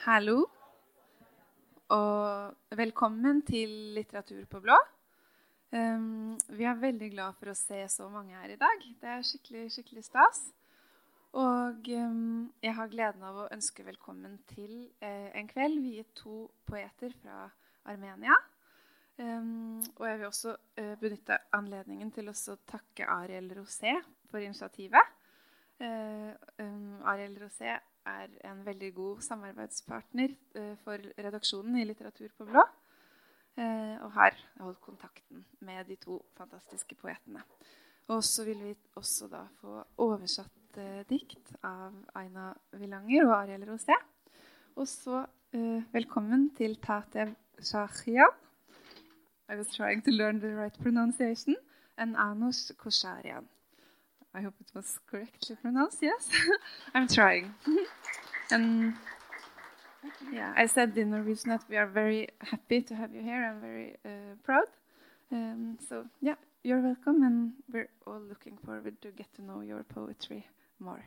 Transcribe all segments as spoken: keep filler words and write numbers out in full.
Hallo, og velkommen til Litteratur på blå. Um, vi er veldig glad for å se så mange her i dag. Det er skikkelig, skikkelig stas. Og um, jeg har gleden av å ønske velkommen til uh, en kveld viet to poeter fra Armenia. Um, og jeg vil også uh, benytte anledningen til å takke Ariel Rosé for initiativet. Uh, um, Ariel Rosé er en veldig god samarbeidspartner uh, for redaksjonen i Litteratur på blå, uh, og har holdt kontakten med de to fantastiske poetene. Og så vil vi også da få oversatt uh, dikt av Aina Villanger og Ariel Rosé. Og så uh, velkommen til Tatev Shahian. I was trying to learn the right pronunciation. And Anos Kosharian. I hope it was correctly pronounced, yes. I'm trying. And yeah, I said in Norwegian that we are very happy to have you here. I'm very uh, proud. Um, so yeah, you're welcome, and we're all looking forward to get to know your poetry more.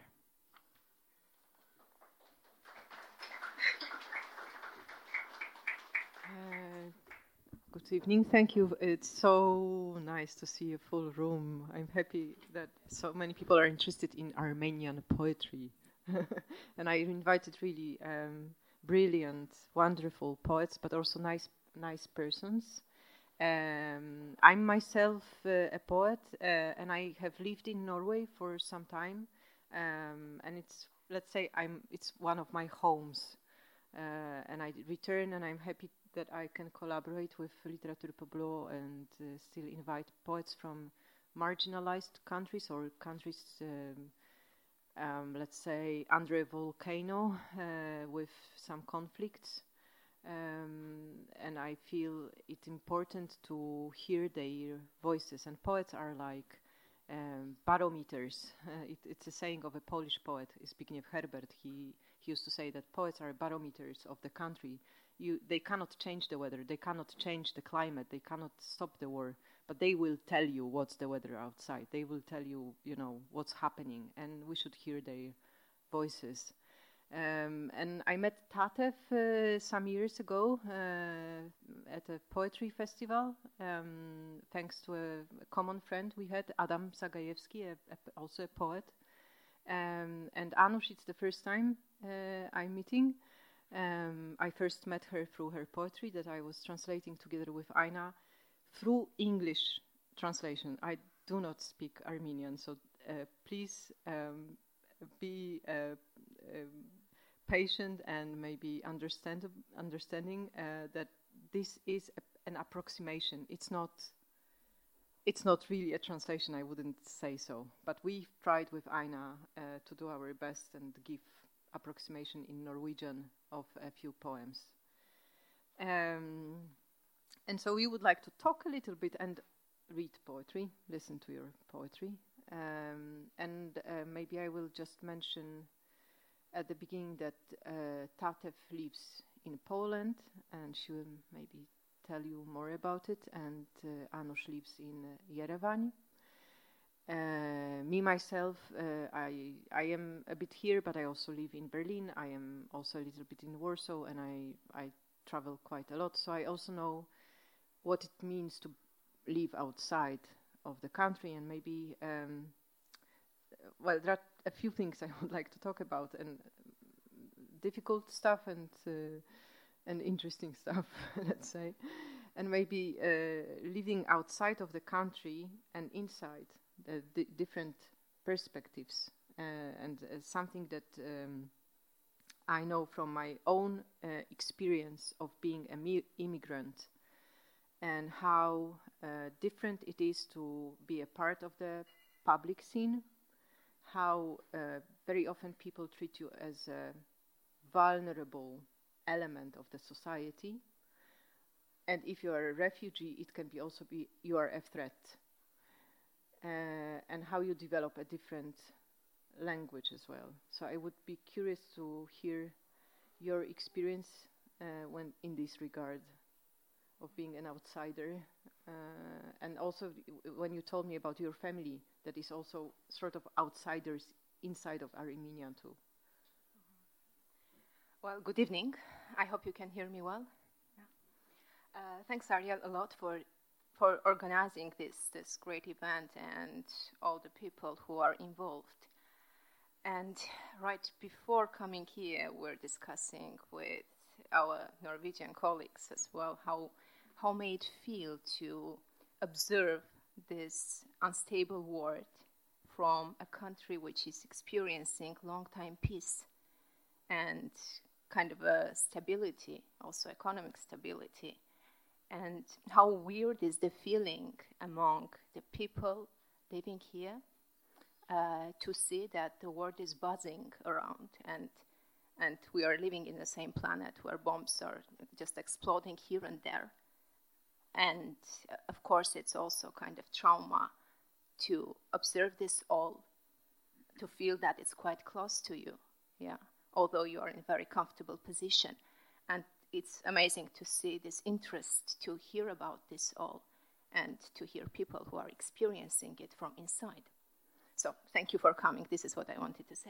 Uh, Good evening. Thank you. It's so nice to see a full room. I'm happy that so many people are interested in Armenian poetry. And I invited really um, brilliant, wonderful poets, but also nice, nice persons. Um, I'm myself uh, a poet, uh, and I have lived in Norway for some time. Um, and it's, let's say, I'm. It's one of my homes. Uh, and I return, and I'm happy that I can collaborate with Litteratur på blå and uh, still invite poets from marginalized countries or countries, um, um, let's say, under a volcano uh, with some conflicts. Um, and I feel it's important to hear their voices. And poets are like um, barometers. Uh, it, it's a saying of a Polish poet, Zbigniew Herbert. He, he used to say that poets are barometers of the country. You, they cannot change the weather, they cannot change the climate, they cannot stop the war, but they will tell you what's the weather outside. They will tell you, you know, what's happening, and we should hear their voices. Um, and I met Tatev uh, some years ago uh, at a poetry festival, um, thanks to a, a common friend we had, Adam Zagajewski, a, a, also a poet. Um, and Anush, it's the first time uh, I'm meeting. Um, I first met her through her poetry that I was translating together with Aina through English translation. I do not speak Armenian, so uh, please um, be uh, um, patient and maybe understand, understanding uh, that this is a, an approximation. It's not, it's not really a translation, I wouldn't say so. But we tried with Aina uh, to do our best and give approximation in Norwegian of a few poems. Um, and so we would like to talk a little bit and read poetry, listen to your poetry. Um, and uh, maybe I will just mention at the beginning that uh, Tatev lives in Poland, and she will maybe tell you more about it, and uh, Anush lives in uh, Yerevan. Uh, me, myself, uh, I I am a bit here, but I also live in Berlin. I am also a little bit in Warsaw, and I, I travel quite a lot. So I also know what it means to live outside of the country, and maybe, um, well, there are a few things I would like to talk about, and difficult stuff and, uh, and interesting stuff, let's say. And maybe uh, living outside of the country and inside. The d- different perspectives uh, and uh, something that um, I know from my own uh, experience of being an mi- immigrant and how uh, different it is to be a part of the public scene, how uh, very often people treat you as a vulnerable element of the society, and if you are a refugee, it can be also be you are a threat. Uh, and how you develop a different language as well. So I would be curious to hear your experience uh, when in this regard of being an outsider, uh, and also when you told me about your family that is also sort of outsiders inside of Armenia too. Well, good evening. I hope you can hear me well. Yeah. Uh, thanks, Ariel, a lot for for organizing this this great event and all the people who are involved. And right before coming here, we're discussing with our Norwegian colleagues as well how how may it feel to observe this unstable world from a country which is experiencing long-time peace and kind of a stability, also economic stability. And how weird is the feeling among the people living here uh, to see that the world is buzzing around and and we are living in the same planet where bombs are just exploding here and there. And uh, of course, it's also kind of trauma to observe this all, to feel that it's quite close to you, yeah, although you are in a very comfortable position. And it's amazing to see this interest to hear about this all and to hear people who are experiencing it from inside. So thank you for coming. This is what I wanted to say.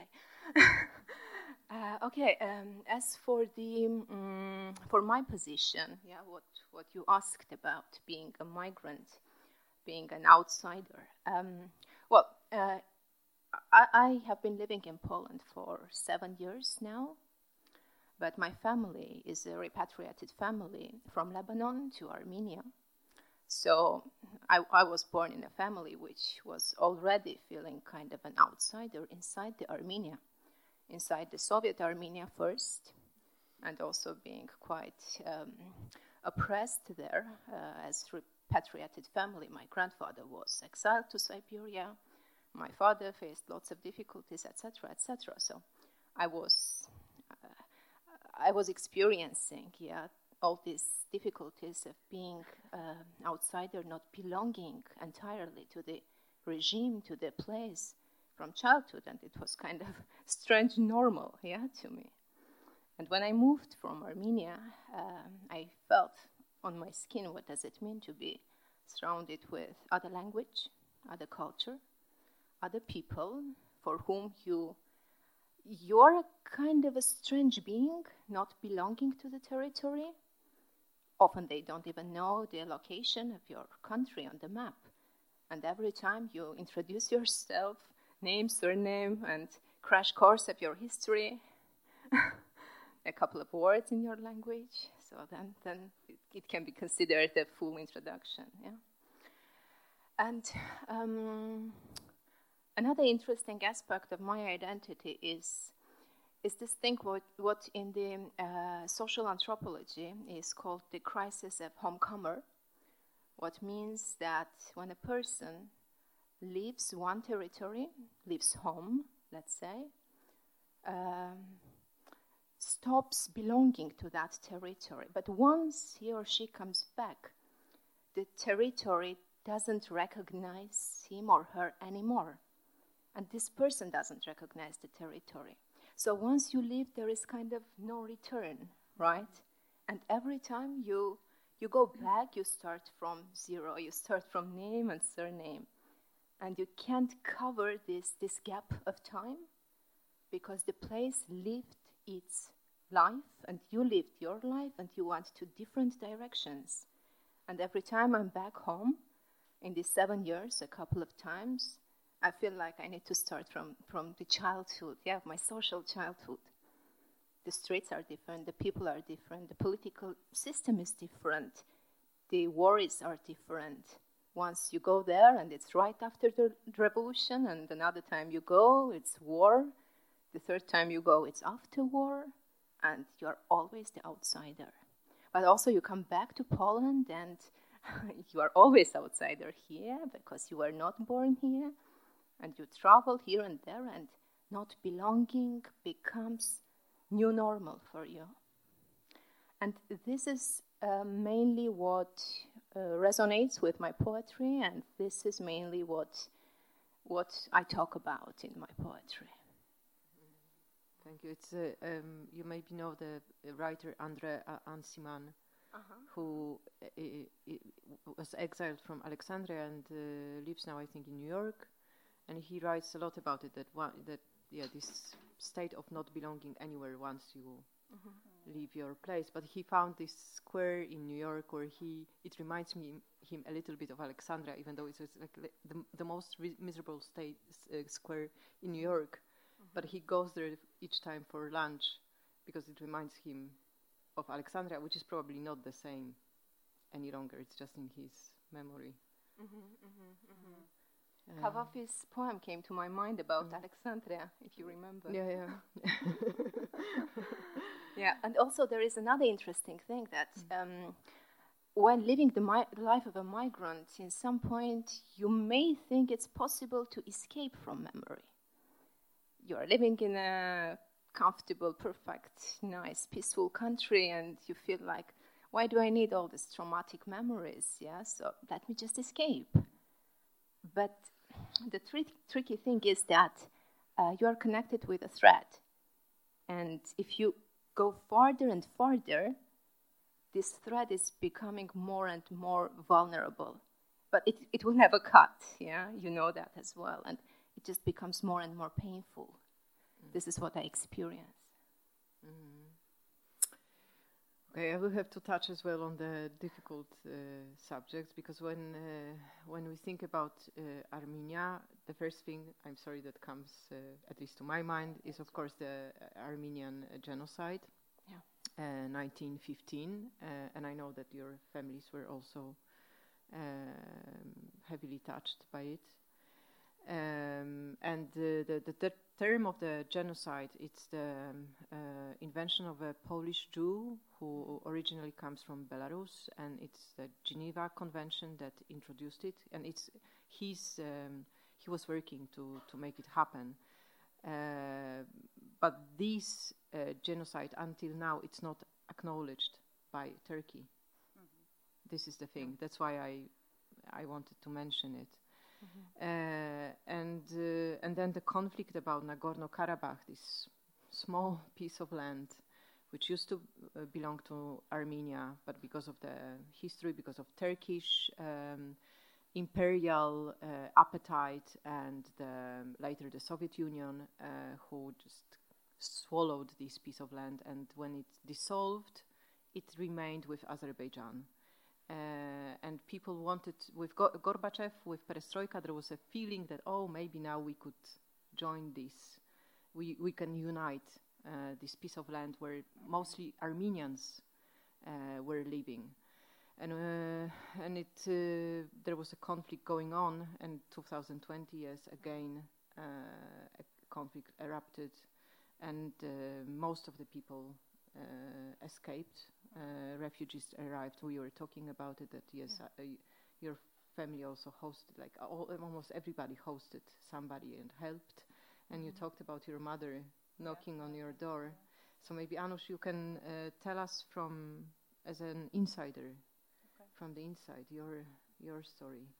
uh, okay, um, as for the um, for my position, yeah, what, what you asked about being a migrant, being an outsider. Um, well, uh, I, I have been living in Poland for seven years now. But my family is a repatriated family from Lebanon to Armenia. So I, I was born in a family which was already feeling kind of an outsider inside the Armenia, inside the Soviet Armenia first, and also being quite um, oppressed there uh, as repatriated family. My grandfather was exiled to Siberia. My father faced lots of difficulties, et cetera, et cetera. So I was... I was experiencing, yeah, all these difficulties of being uh, outsider, not belonging entirely to the regime, to the place from childhood, and it was kind of strange normal, yeah, to me. And when I moved from Armenia, um, I felt on my skin what does it mean to be surrounded with other language, other culture, other people for whom you You're a kind of a strange being, not belonging to the territory. Often they don't even know the location of your country on the map. And every time you introduce yourself, name, surname, and crash course of your history, a couple of words in your language, so then, then it, it can be considered a full introduction. Yeah. And um, another interesting aspect of my identity is is this thing what, what in the uh, social anthropology is called the crisis of homecomer, what means that when a person leaves one territory, leaves home, let's say, um, stops belonging to that territory. But once he or she comes back, the territory doesn't recognize him or her anymore. And this person doesn't recognize the territory. So once you leave, there is kind of no return, right? And every time you you go back, you start from zero. You start from name and surname. And you can't cover this, this gap of time because the place lived its life and you lived your life and you went to different directions. And every time I'm back home, in these seven years, a couple of times, I feel like I need to start from, from the childhood, yeah, my social childhood. The streets are different, the people are different, the political system is different, the worries are different. Once you go there and it's right after the revolution, and another time you go, it's war. The third time you go, it's after war, and you're always the outsider. But also you come back to Poland and you are always outsider here because you were not born here. And you travel here and there, and not belonging becomes new normal for you. And this is uh, mainly what uh, resonates with my poetry, and this is mainly what what I talk about in my poetry. Thank you. It's uh, um, you maybe know the writer Andre uh, Ansiman, uh-huh. who uh, uh, was exiled from Alexandria and uh, lives now, I think, in New York. And he writes a lot about it, that one, that yeah, this state of not belonging anywhere once you mm-hmm. leave your place. But he found this square in New York where he, it reminds me him a little bit of Alexandria, even though it's like the, the most re- miserable state uh, square in New York. Mm-hmm. But he goes there each time for lunch because it reminds him of Alexandria, which is probably not the same any longer. It's just in his memory. Mm-hmm, mm-hmm, mm-hmm. Uh, Kavafi's poem came to my mind about mm. Alexandria, if you remember. Yeah, yeah. Yeah, and also there is another interesting thing that um, when living the, mi- the life of a migrant, in some point you may think it's possible to escape from memory. You are living in a comfortable, perfect, nice, peaceful country, and you feel like, why do I need all these traumatic memories? Yeah, so let me just escape. But the tri- tricky thing is that uh, you are connected with a thread. And if you go farther and farther, this thread is becoming more and more vulnerable. But it, it will never cut, yeah? You know that as well. And it just becomes more and more painful. Mm. This is what I experience. Mm. Okay, I will have to touch as well on the difficult uh, subjects, because when uh, when we think about uh, Armenia, the first thing, I'm sorry, that comes, uh, at least to my mind, is of course the Armenian uh, genocide, yeah. uh, nineteen fifteen, uh, and I know that your families were also um, heavily touched by it. Um, and the, the, the, the term of the genocide, it's the um, uh, invention of a Polish Jew who originally comes from Belarus, and it's the Geneva Convention that introduced it, and it's he's um, he was working to, to make it happen. Uh, but this uh, genocide, until now, it's not acknowledged by Turkey. Mm-hmm. This is the thing. That's why I I wanted to mention it. Mm-hmm. Uh, and uh, and then the conflict about Nagorno-Karabakh, this small piece of land which used to uh, belong to Armenia, but because of the history, because of Turkish um, imperial uh, appetite, and the, later the Soviet Union, uh, who just swallowed this piece of land, and when it dissolved, it remained with Azerbaijan. Uh, and people wanted, with Go- Gorbachev, with Perestroika, there was a feeling that, oh, maybe now we could join this. We we can unite uh, this piece of land where mostly Armenians uh, were living. And uh, and it uh, there was a conflict going on, and two thousand twenty, as again uh, a conflict erupted, and uh, most of the people uh, escaped. Uh, refugees arrived. We were talking about it, that yes, yeah. uh, your family also hosted, like all, almost everybody hosted somebody and helped. And mm-hmm. you talked about your mother knocking yeah. on your door. Yeah. So maybe Anush, you can uh, tell us from, as an insider, okay. from the inside, your your story.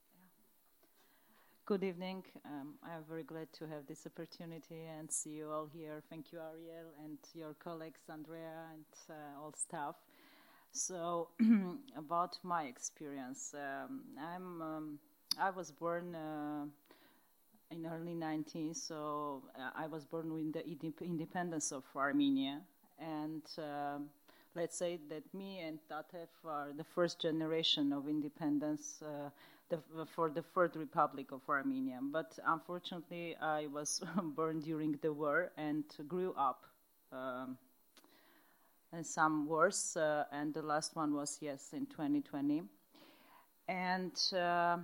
Good evening. Um, I'm very glad to have this opportunity and see you all here. Thank you, Ariel, and your colleagues, Andrea, and uh, all staff. So, about my experience, um, I'm um, I was born uh, in early nineties, so uh, I was born with the indep- independence of Armenia, and uh, let's say that me and Tatev are the first generation of independence. Uh, The, for the Third Republic of Armenia. But unfortunately, I was born during the war and grew up um, in some wars, uh, and the last one was, yes, in twenty twenty. And uh,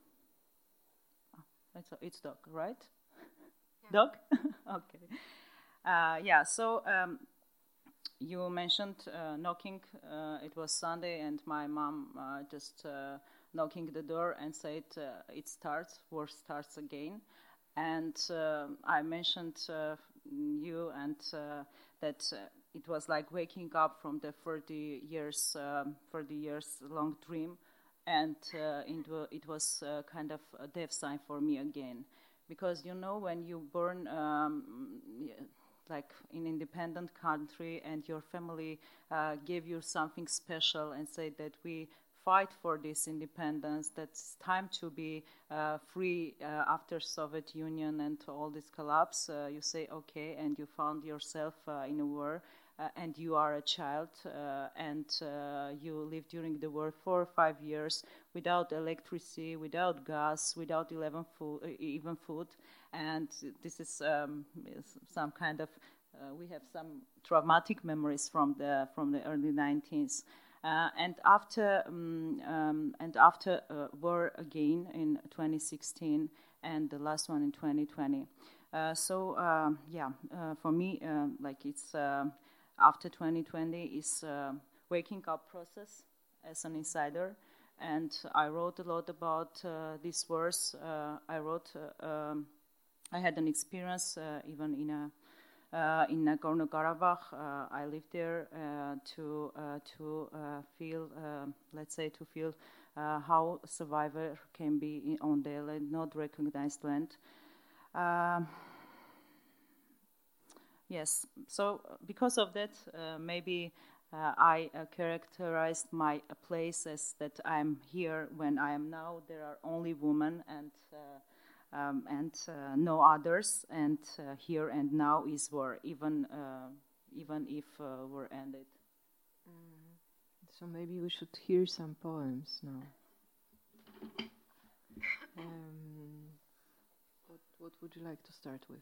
it's, it's dog, right? Yeah. Dog? Okay. Uh, yeah, so um, you mentioned uh, knocking. Uh, it was Sunday, and my mom uh, just... Uh, knocking the door and said uh, it starts, war starts again. And uh, I mentioned uh, you and uh, that uh, it was like waking up from the thirty years, um, thirty years long dream, and uh, it, w- it was uh, kind of a death sign for me again. Because, you know, when you born um, like in independent country and your family uh, gave you something special and said that we fight for this independence, that's time to be uh, free uh, after Soviet Union and all this collapse, uh, you say okay, and you found yourself uh, in a war, uh, and you are a child, uh, and uh, you live during the war four or five years without electricity, without gas, without eleven food, uh, even food, and this is um, some kind of uh, we have some traumatic memories from the from the early nineties. Uh, and after um, um, and after uh, war again in twenty sixteen, and the last one in twenty twenty. Uh, so um, yeah, uh, for me, uh, like it's uh, after twenty twenty is uh, waking up process as an insider, and I wrote a lot about uh, these wars. Uh, I wrote, uh, um, I had an experience uh, even in a. Uh, in Nagorno-Karabakh, uh, I lived there uh, to uh, to uh, feel, uh, let's say, to feel uh, how a survivor can be in, on their land, not recognized land. Uh, yes, so because of that, uh, maybe uh, I uh, characterized my uh, place as that I'm here when I am now. There are only women and. Uh, Um, and uh, no others, and uh, here and now is war, even uh, even if uh, war ended. Mm. So maybe we should hear some poems now. Um, what, what would you like to start with?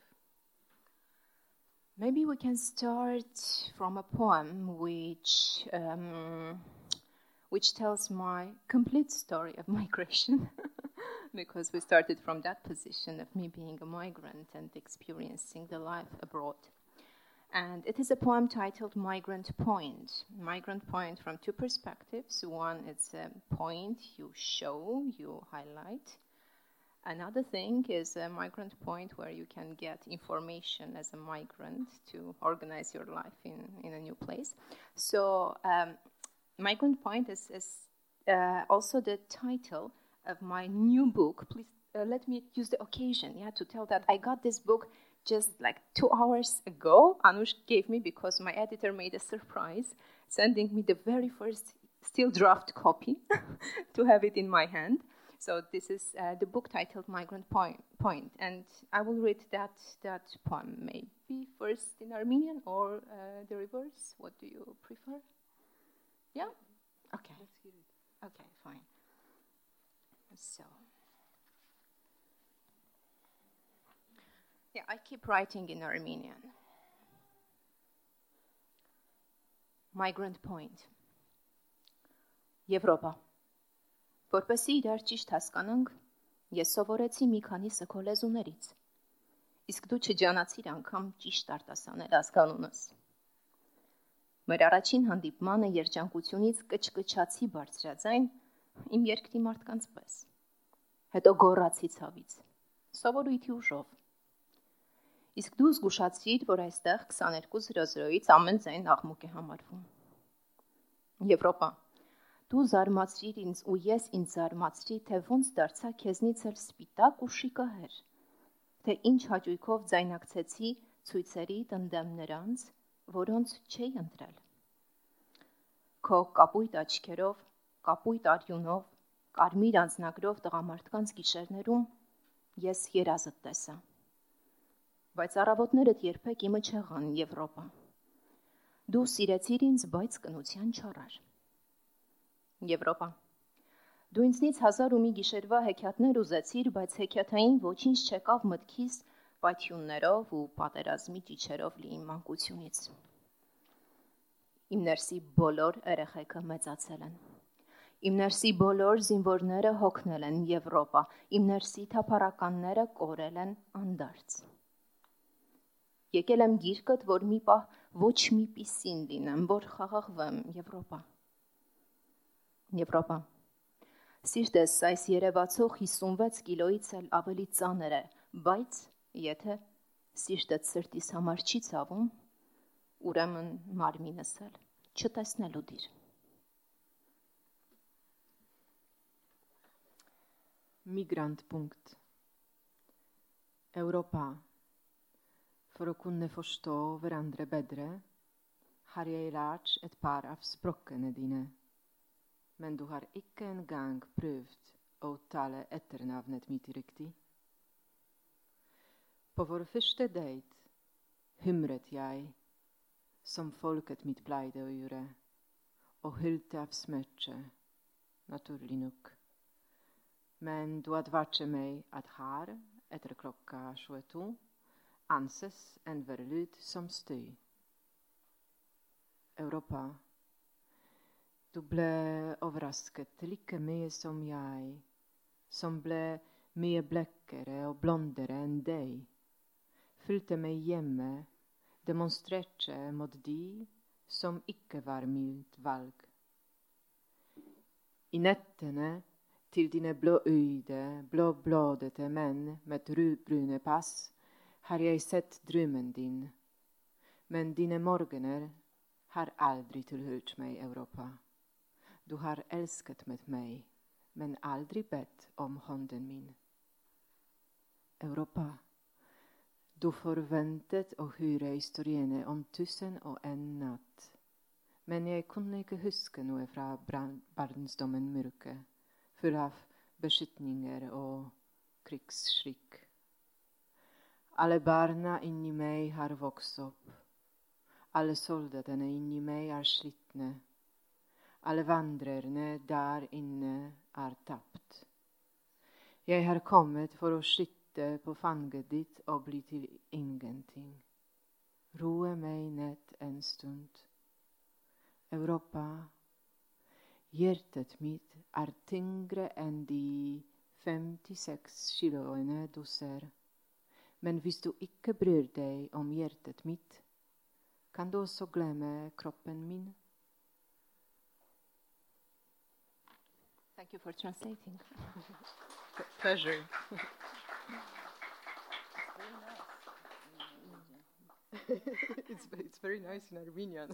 Maybe we can start from a poem which um, which tells my complete story of migration. Because we started from that position of me being a migrant and experiencing the life abroad. And it is a poem titled Migrant Point. Migrant Point from two perspectives. One is a point you show, you highlight. Another thing is a migrant point where you can get information as a migrant to organize your life in, in a new place. So um, Migrant Point is, is uh, also the title of my new book. Please uh, let me use the occasion, yeah, to tell that I got this book just like two hours ago. Anush gave me because my editor made a surprise, sending me the very first still draft copy to have it in my hand. So this is uh, the book titled Migrant Point, Point, and I will read that that poem maybe first in Armenian or uh, the reverse. What do you prefer? Yeah? Okay. Let's hear it. Okay, fine. So, yeah, I keep writing in Armenian. Migrant Point. Եվրոպա. Որպեսզի իրար ճիշտ հասկանանք, ես սովորեցի մի քանիսը քո լեզուներից, իսկ դու չջանացիր անգամ ճիշտ արտասանել ազգանունս։ Մեր առաջին հանդիպմանը երջանկությունից կչկչացի բարձրաձայն, իմ երկրի մարդկանց պես, հետո գոռացի ցավից, սովորույթի ուժով։ Իսկ դու զգուշացրիր, որ այստեղ քսաներկու զրոզրոյից ամեն ձայն աղմուկ է համարվում։ Եվրոպա, դու զարմացրիր ինձ ու ես ինձ զարմացրի, թե ոնց դարձա քեզնից էլ սպիտակ ու շիկահեր, թե ինչ հաճույքով ձայնակցեցի ցույցերի տնდեմ նրանց, որոնց չէի ընտրել։ Քո կապույտ աչքերով, կապույտ արյունով, կարմիր անձնագրով տղամարդկանց գիշերներում ես երազդ տեսա։ Բայց առավոտներդ երբեք իմը չեղան, Եվրոպա։ Դու սիրեցիր ինձ, բայց կնության չառար։ Եվրոպա։ Դու ինձնից հազար ու մի գիշերվա հեքիաթներ ուզեցիր, բայց հեքիաթային ոչինչ չեկավ մտքիս պայթյուններով ու պատերազմի ճիչերով լի իմ մանկությունից։ Իմ ներսի բոլոր երեխեքը մեծացել են։ Իմ ներսի բոլոր զինվորները հոգնել են, Եվրոպա, իմ ներսի թափառականները կորել են անդարձ։ Եկել եմ գիրկդ, որ մի պահ ոչ մի պիսին լինեմ, որ խաղաղվեմ, Եվրոպա։ Եվրոպա, սիրտես այս երևացող հիսունվեց կիլոից էլ ավելի ծանր է, բայց եթե սիրտդ սրտիս համար չի ցավում, ուրեմն մարմինս էլ չտեսնելու դիր։ Migrant punkt. Europa. För att kunna förstå varandra bättre har jag lärt ett par av språken dina. Men du har icke en gång prövat att tala etternamnet mitt riktigt. På vår första dejt humret jag som folket mitt pleide å gjøre, og hylte av smerte, naturlig nok. Men du advarte meg at her, etter klokka tjueto, anses enhver lyd som støy. Europa, du ble overrasket like mye som jeg, som ble mye blekkere og blondere enn deg, fulgte meg hjemme, demonstrerte mot de som ikke var mitt valg. I nettene til dine blåøyde, blåblodete menn med rødbrune pass har jeg sett drømmen din, men dine morgener har aldri tilhørt meg, Europa. Du har elsket med meg, men aldri bedt om hånden min. Europa, du forventet å høre historiene om tusen og en natt, men jeg kunne ikke huske noe fra barndommen mørke, full av beskytninger og krigsskrik. Alle barna inni meg har vokst opp. Alle soldatene inni meg er slitne. Alle vandrerne der inne er tapt. Jeg har kommet for å sitte på fanget ditt og bli til ingenting. Roe meg ned en stund. Europa, hjertet mitt er tyngre enn de femtiseks kiloene du ser. Men hvis du ikke bryr deg om hjertet mitt, kan du også glemme kroppen min? Thank you for translating. Pleasure. it's, it's very nice in Armenian.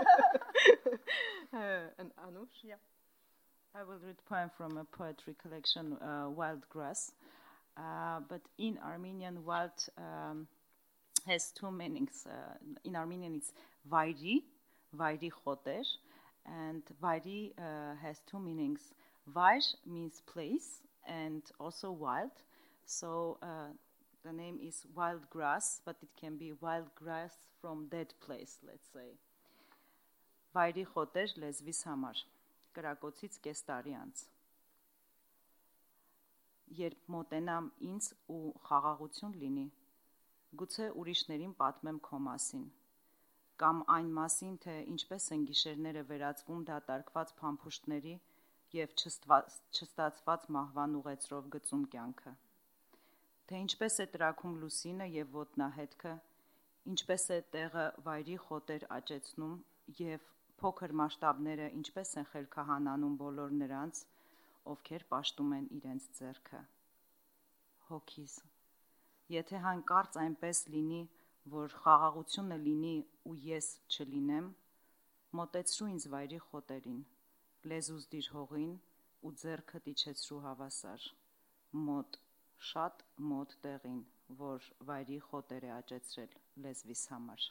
uh, and Anush? Yeah. I will read a poem from a poetry collection, uh, Wild Grass. Uh, but in Armenian, wild um, has two meanings. Uh, in Armenian, it's Vayri, Vayri Khoter, and Vayri uh, has two meanings. Vayr means place and also wild. So uh, the name is wild grass, but it can be wild grass from dead place, let's say. Vayri Khoter lezvis hamar, կրակոցից կես տարի անց. Երբ մոտենամ ինձ ու խաղաղություն լինի, գուցե ուրիշներին պատմեմ քո մասին, կամ այն մասին, թե ինչպես են գիշերները վերածվում դատարկված փամփուշտների և չստացված մահվան ուղեցրով գծում կյանքը, թե ինչպես է տրաքում լուսինը և ոտնահետքը, ինչպես է տեղը վայրի խոտեր աճեցնում և փոքր մասշտաբները ինչպես են խելքահանանում բոլոր նրանց, ովքեր պաշտում են իրենց ձեռքը. Հոգիս, եթե հանկարծ այնպես լինի, որ խաղաղությունը լինի ու ես չլինեմ, մոտեցրու ինձ վայրի խոտերին, լեզուս դիր հողին ու ձեռքդ իջեցրու հավասար, մոտ, շատ մոտ տեղին, որ վայրի խոտեր է աճեցրել լեզվիս համար.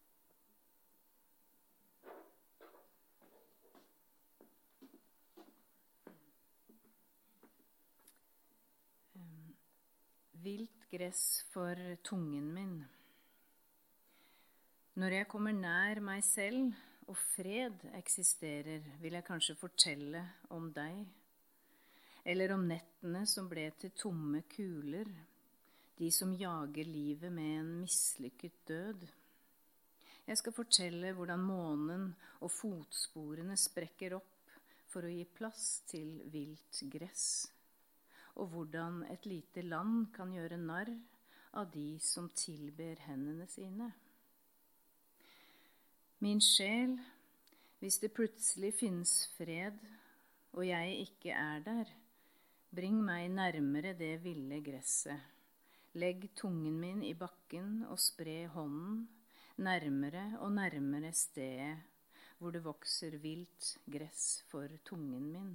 Vilt gress for tungen min. Når jeg kommer nær meg selv, og fred eksisterer, vil jeg kanskje fortelle om deg, eller om nettene som ble til tomme kuler, de som jager livet med en mislykket død. Jeg skal fortelle hvordan månen og fotsporene sprekker opp for å gi plass til vilt gress, og hvordan et lite land kan gjøre narr av de som tilber hendene sine. Min sjel, hvis det plutselig finnes fred, og jeg ikke er der, bring meg nærmere det ville gresset. Legg tungen min i bakken og spre hånden nærmere og nærmere stedet hvor det vokser vilt gress for tungen min.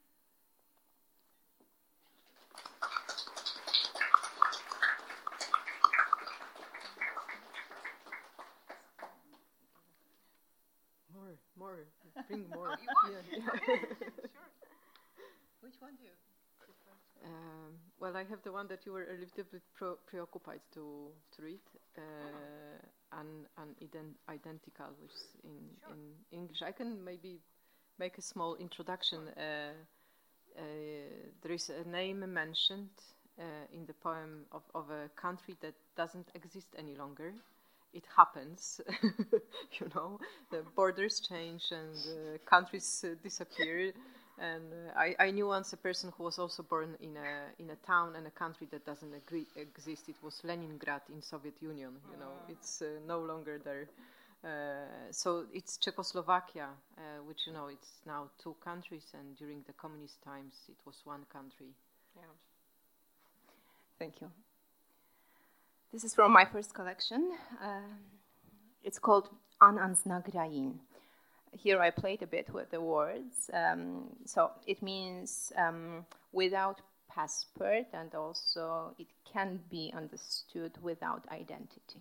More, more, bring more. Oh, you want? Yeah, yeah. Sure. Which one do you prefer? Um, well, I have the one that you were a little bit pro- preoccupied to, to read, uh, an, an ident- identical, which is in, sure. in English. I can maybe make a small introduction. Uh, uh, there is a name mentioned uh, in the poem of, of a country that doesn't exist any longer. It happens, you know, the borders change and uh, countries uh, disappear. And uh, I, I knew once a person who was also born in a in a town and a country that doesn't agree, exist. It was Leningrad in Soviet Union. You know, it's uh, no longer there. Uh, so it's Czechoslovakia, uh, which you know it's now two countries, and during the communist times it was one country. Yeah. Thank you. This is from my first collection. Uh, it's called An Anznagrayin. Here I played a bit with the words. Um, so it means um, without passport, and also it can be understood without identity.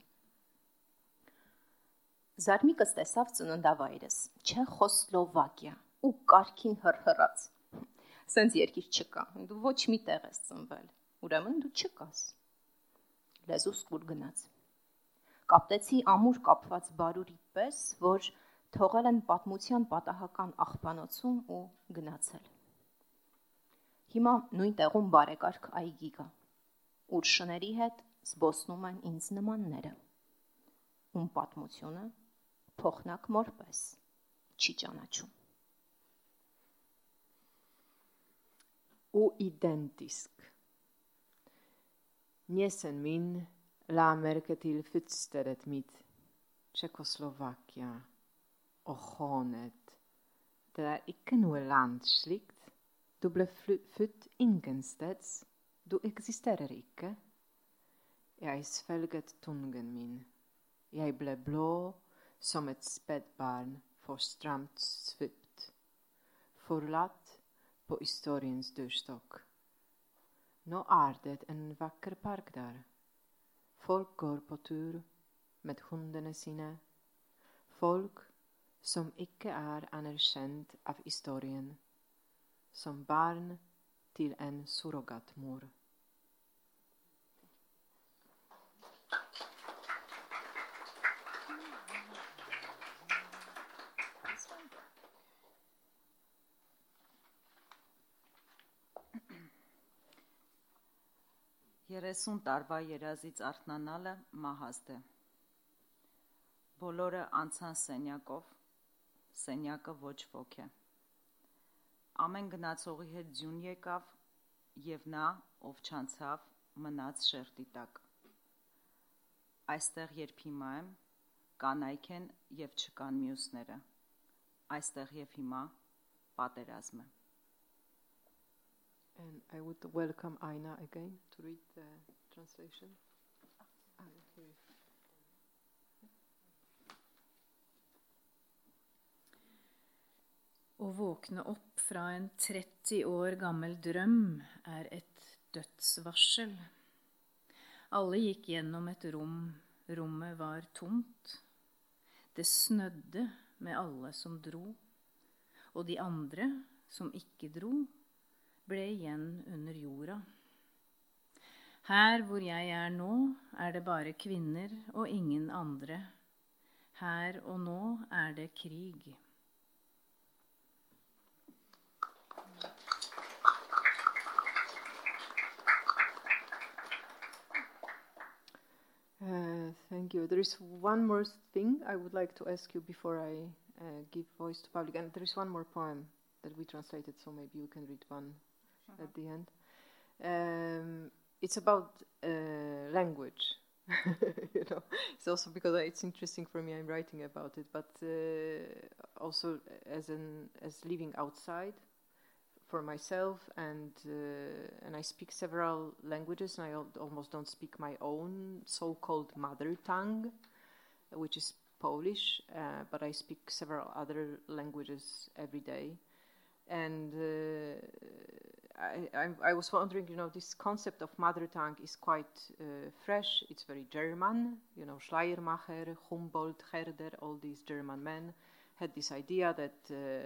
Զարմիկս տեսավ ծննդավայրս, Չեխոսլովակիա, ու կարգին հրհրած. Սենց երկիր չկա, դու ոչ մի տեղ ես ծնվել, ուրեմն դու չկաս. Լեզուս կուր գնաց. Կապտեցի ամուր կապված բարուրի պես, որ թողել են պատմության պատահական աղբանոցում ու գնացել. Հիմա նույն տեղում բարեկարգ այգի կա, ուր շների հետ զբոսնում են ինձ նմանները, ում պատմությունը փոխնակ մորպես չի ճանաչում. U identisk. Nie sen min la märke till flyttstället mitt, Tjeckoslovakia. Och hanet, det där icke noe landslikt, du ble født ingensteds, du eksisterer ikke. Jeg svelget tungen min, jeg ble blå som et spedbarn for stramt svøpt, forlatt på historiens dørstokk. Nå er det en vakker park der. Folk går på tur med hundene sine. Folk som ikke er anerkjent av historien, som barn til en surrogatmor. երեսուն տարվա երազից արթնանալը մահազդ է։ Բոլորը անցան սենյակով, սենյակը ոչ ոք է։ Ամեն գնացողի հետ ձյուն եկավ, և նա, ով չանցավ, մնաց շերտի տակ։ Այստեղ երբ հիմա եմ, կանայք են և չկան մյուսները։ Այստեղ և հիմա պատերազմ է։ And I would welcome Aina again to read the translation. Ah, here. Å våkne opp fra en tretti år gammel drøm er et dødsvarsel. Alle gikk gjennom et rom. Rommet var tomt. Det snødde med alle som dro. Og de andre, som ikke dro, ble igjen under jorda. Her hvor jeg er nå, er det bare kvinner og ingen andre. Her og nå er det krig. Uh, thank you. There is one more thing I would like to ask you before I uh, give voice to public. And there is one more poem that we translated, so maybe you can read one uh-huh. at the end. Um, it's about uh, language. You know, it's also because it's interesting for me. I'm writing about it, but uh, also as an as living outside for myself, and uh, and I speak several languages, and I al- almost don't speak my own so-called mother tongue, which is Polish, uh, but I speak several other languages every day, and uh, I, I, I was wondering, you know, this concept of mother tongue is quite uh, fresh. It's very German, you know, Schleiermacher, Humboldt, Herder, all these German men had this idea that uh,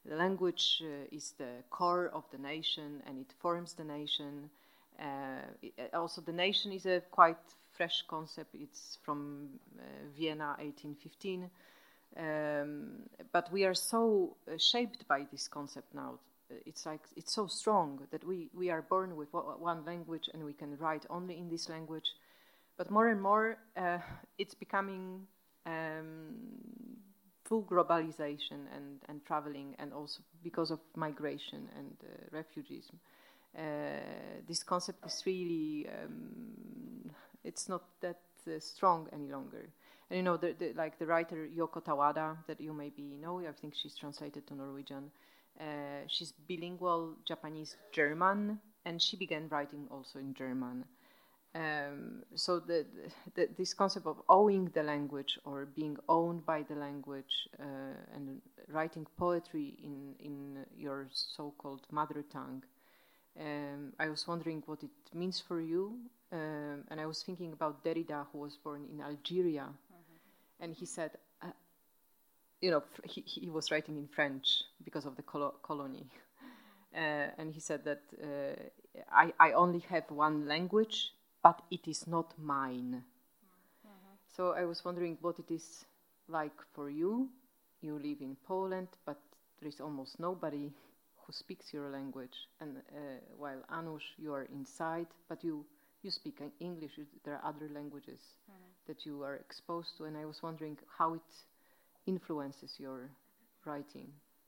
the language uh, is the core of the nation, and it forms the nation. Uh, it, also, the nation is a quite fresh concept. It's from uh, Vienna, eighteen fifteen. Um, but we are so uh, shaped by this concept now. It's like it's so strong that we, we are born with one language and we can write only in this language. But more and more, uh, it's becoming um, full globalization and, and traveling, and also because of migration and uh, refugees. Uh, this concept is really, um, it's not that uh, strong any longer. And you know, the, the, like the writer Yoko Tawada, that you maybe know, I think she's translated to Norwegian. Uh, she's bilingual Japanese-German, and she began writing also in German. Um, so the, the, this concept of owning the language or being owned by the language uh, and writing poetry in, in your so-called mother tongue, um, I was wondering what it means for you. Um, and I was thinking about Derrida, who was born in Algeria. Mm-hmm. And he said, uh, you know, he, he was writing in French because of the colo- colony. Uh, and he said that uh, I, I only have one language, but it is not mine. Mm-hmm. So I was wondering what it is like for you. You live in Poland, but there is almost nobody who speaks your language. And uh, while Anush, you are inside, but you, you speak English. There are other languages mm-hmm. that you are exposed to. And I was wondering how it influences your writing.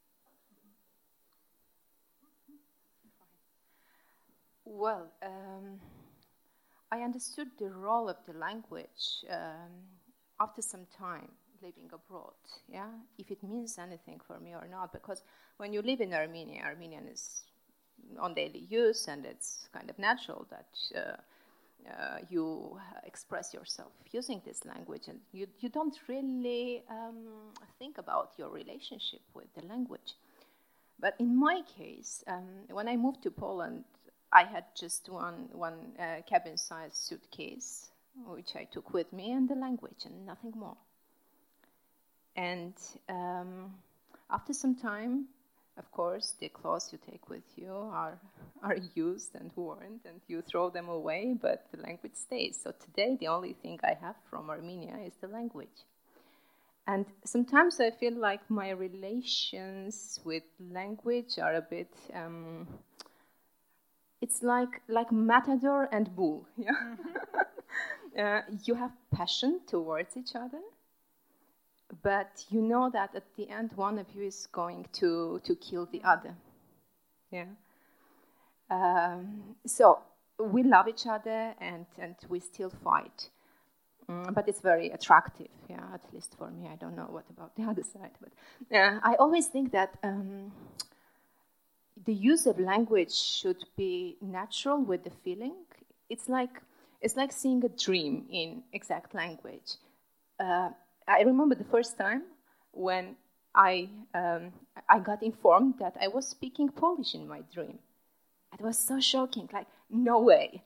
Well, um, I understood the role of the language um, after some time living abroad, yeah, if it means anything for me or not, because when you live in Armenia, Armenian is on daily use, and it's kind of natural that uh, uh, you express yourself using this language, and you, you don't really um, think about your relationship with the language. But in my case, um, when I moved to Poland, I had just one one uh, cabin-sized suitcase, which I took with me, and the language, and nothing more. And um, after some time, of course, the clothes you take with you are are used and worn, and you throw them away, but the language stays. So today, the only thing I have from Armenia is the language. And sometimes I feel like my relations with language are a bit... Um, It's like like matador and bull. Yeah, mm-hmm. uh, you have passion towards each other, but you know that at the end one of you is going to, to kill the other. Yeah. Um, so we love each other, and, and we still fight, mm, but it's very attractive. Yeah, at least for me. I don't know what about the other side, but uh, I always think that. Um, The use of language should be natural with the feeling. It's like it's like seeing a dream in exact language. Uh, I remember the first time when I um, I got informed that I was speaking Polish in my dream. It was so shocking. Like, no way.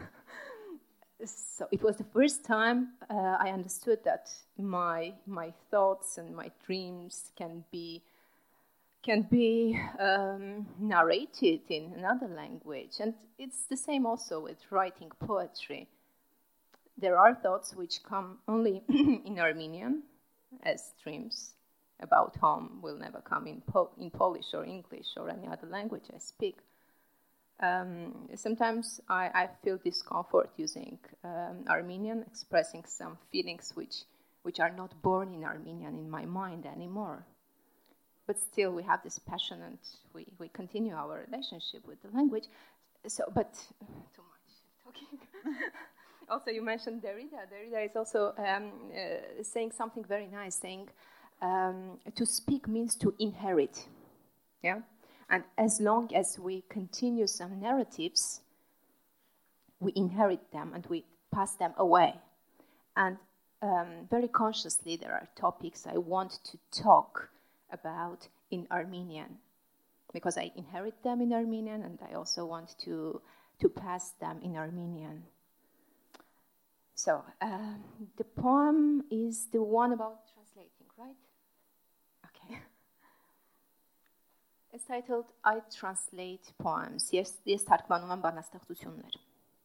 So it was the first time uh, I understood that my my thoughts and my dreams can be. can be um, narrated in another language. And it's the same also with writing poetry. There are thoughts which come only in Armenian, as dreams about home will never come in, po- in Polish or English or any other language I speak. Um, sometimes I, I feel discomfort using um, Armenian, expressing some feelings which, which are not born in Armenian in my mind anymore. But still, we have this passion, and we, we continue our relationship with the language. So, but too much talking. Also, you mentioned Derrida. Derrida is also um, uh, saying something very nice, saying um, to speak means to inherit. Yeah, and as long as we continue some narratives, we inherit them and we pass them away. And um, very consciously, there are topics I want to talk about in Armenian, because I inherit them in Armenian, and I also want to to pass them in Armenian. So um, the poem is the one about translating, right? Okay. It's titled I Translate Poems. Ես, ես թարգմանում եմ բանաստեղծություններ։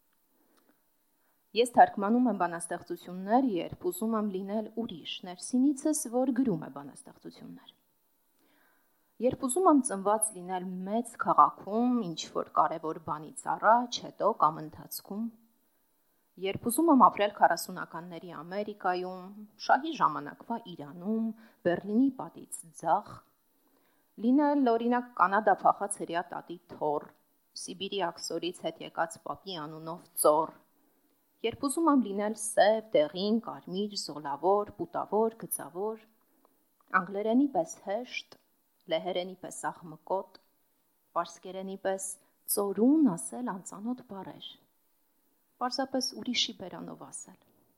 Ես թարգմանում եմ բանաստեղծություններ, երբ ուզում եմ լինել ուրիշ ներսինիցս, որ գրում է բանաստեղծություններ։ Երբ ուզում եմ ծնված լինել մեծ քաղաքում, ինչ-որ կարևոր բանից առաջ, հետո կամ ընթացքում, երբ ուզում եմ ապրել քառասունականների Ամերիկայում, շահի ժամանակվա Իրանում, Բերլինի պատից ձախ, լինել օրինակ Կանադա փախած հրյա տատի թոռ, Սիբիրի աքսորից հետ եկած պապի անունով ծոր, երբ ուզում եմ լինել սև, դեղին, կարմիր, զոլավոր, պուտավոր, գծավոր, անգլերենի պես հեշտ, լեհերենի պես աղմկոտ, պարսկերենի պես ծորուն ասել անծանոթ բառեր, պարզապես ուրիշի բերանով ասել։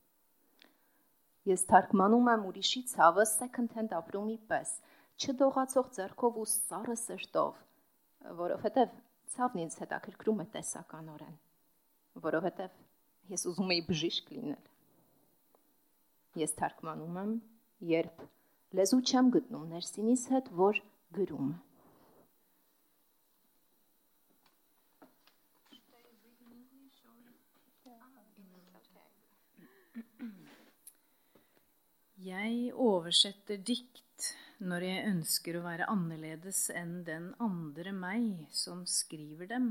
Ես թարգմանում եմ ուրիշի ցավը second hand ապրումի պես, չդողացող ձեռքով ու սառը սրտով, որովհետև ցավն ինձ հետաքրքրում է տեսականորեն, որովհետև ես ուզում եի բժիշկ լինել։ Ես թարգմանում եմ, երբ լեզու չեմ գտնում ներսինիս հետ, որ գրում է։ Jeg oversetter dikt når jeg ønsker å være annerledes enn den andre meg som skriver dem.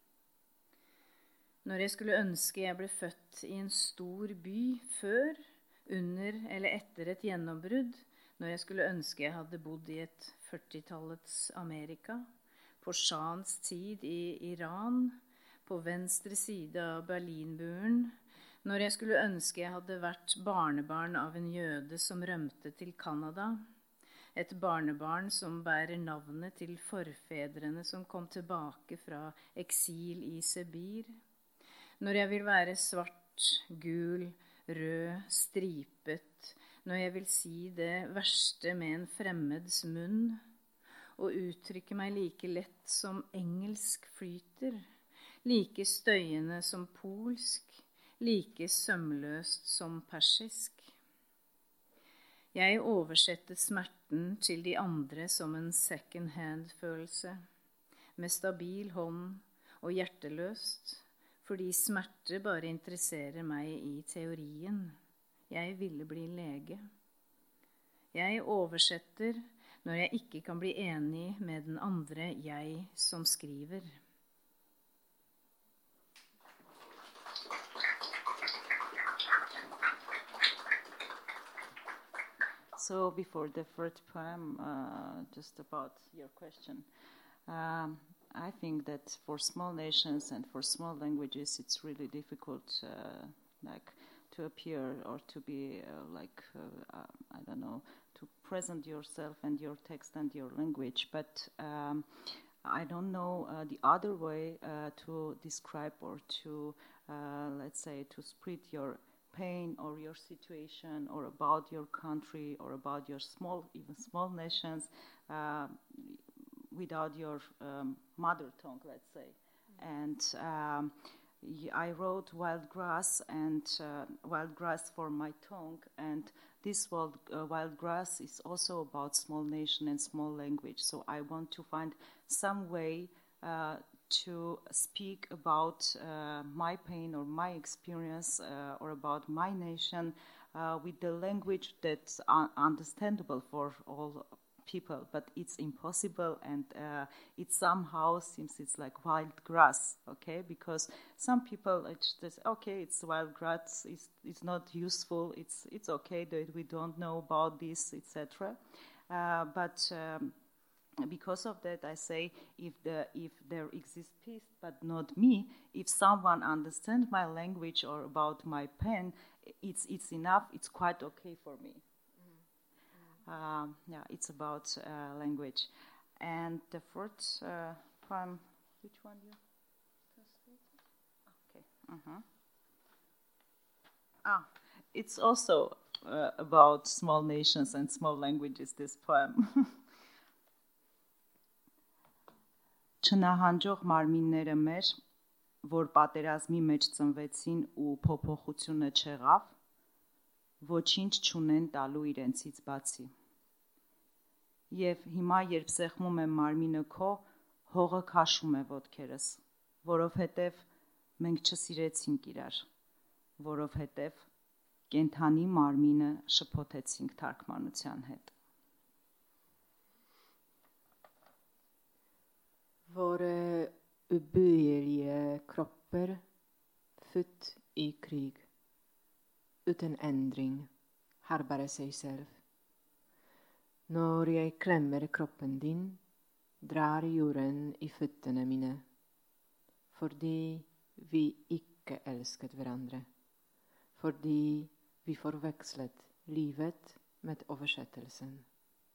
Når jeg skulle ønske jeg ble født i en stor by før, under eller etter et gjennombrudd, når jeg skulle ønske jeg hadde bodd i et førtitallets Amerika, på Shahens tid i Iran, på venstre side av Berlinmuren, når jeg skulle ønske jeg hadde vært barnebarn av en jøde som rømte til Canada, et barnebarn som bærer navnet til forfedrene som kom tilbake fra eksil i Sibir, når jeg vil være svart, gul, rød, stripet, når jeg vil si det verste med en fremmeds munn, og uttrykke meg like lett som engelsk flyter, like støyende som polsk, like sømløst som persisk. Jeg oversetter smerten til de andre som en second hand-følelse, med stabil hånd og hjerteløst, fordi smerte bare interesserer meg i teorien. Jeg ville bli lege. Jeg oversetter når jeg ikke kan bli enig med den andre jeg som skriver. So before the first poem, uh, just about your question, um, I think that for small nations and for small languages, it's really difficult, uh, like to appear or to be uh, like uh, uh, I don't know, to present yourself and your text and your language. But um, I don't know uh, the other way uh, to describe or to uh, let's say to spread your pain or your situation or about your country or about your small, even small nations uh, without your um, mother tongue, let's say. Mm-hmm. And um, I wrote Wild Grass and uh, Wild Grass for my tongue, and this wild, uh, wild Grass is also about small nation and small language. So I want to find some way uh, to speak about uh, my pain or my experience uh, or about my nation uh, with the language that's un- understandable for all people, but it's impossible, and uh, it somehow seems it's like wild grass, okay? Because some people it's just, okay, it's wild grass, it's, it's not useful, it's it's okay that we don't know about this, et cetera. Uh, but um, because of that, I say if the if there exists peace, but not me, if someone understands my language or about my pen, it's it's enough. It's quite okay for me. Mm. Um, yeah, it's about uh, language. And the fourth uh, poem, which one you translated? Okay. Uh-huh. Ah, it's also uh, about small nations and small languages. This poem. Չնահանջող մարմինները մեր, որ պատերազմի մեջ ծնվեցին ու փոփոխությունը չեղավ, ոչինչ չունեն տալու իրենցից բացի։ Եվ հիմա երբ սեղմում եմ մարմինը քո, հողը քաշում է ոտքերս, որովհետև մենք չսիրեցինք իրար, որովհետև կենթանի մարմինը շփոթեցինք թարգմանության հետ։ Våra uböjliga kroppar fött i krig, utan ändring, har bara sig själv. När jag klämmer kroppen din, drar jorden i fötterna mina, fordi vi icke älskat varandra, fordi vi förväxlat livet med översättelsen.